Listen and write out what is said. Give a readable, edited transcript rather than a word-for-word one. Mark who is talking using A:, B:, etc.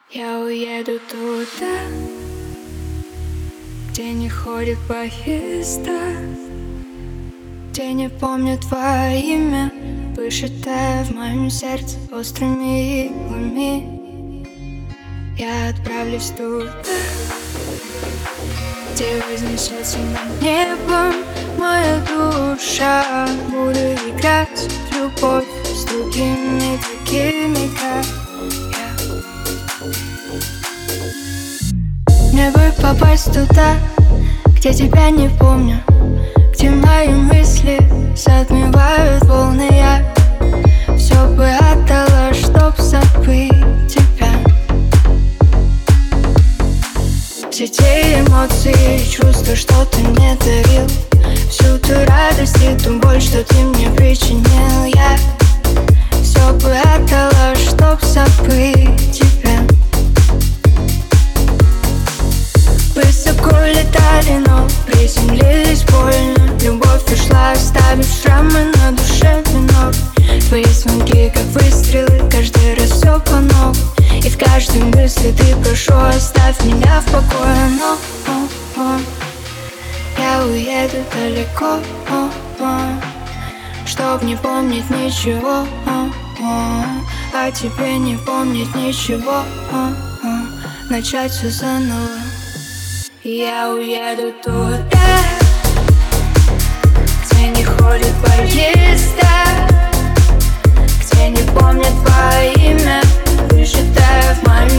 A: Я уеду туда, где не ходят поезда, где не помню твое имя, вышитое в моем сердце острыми иглами. Я отправлюсь туда, где вознесется над небом моя душа. Буду играть в любовь с другими такими, как я. Мне бы попасть туда, где тебя не помню, где мои мысли затмевают волны. Я все бы отдала, чтоб забыть тебя. Все те эмоции и чувства, что ты мне дарил, всю ту радость и ту боль, что ты мне причинил. Я все бы отдала, чтоб забыть тебя. Высоко летали, но приземлились больно. Любовь ушла, оставив шрамы на душе минор. Твои звонки, как выстрелы, каждый раз все по новому. И в каждой мысли ты прошу, оставь меня в покое. Но я уеду далеко, чтоб не помнить ничего, а тебе не помнить ничего, начать все заново. Я уеду туда, где не ходят поезда, где не помнят твое имя, вышитое в моем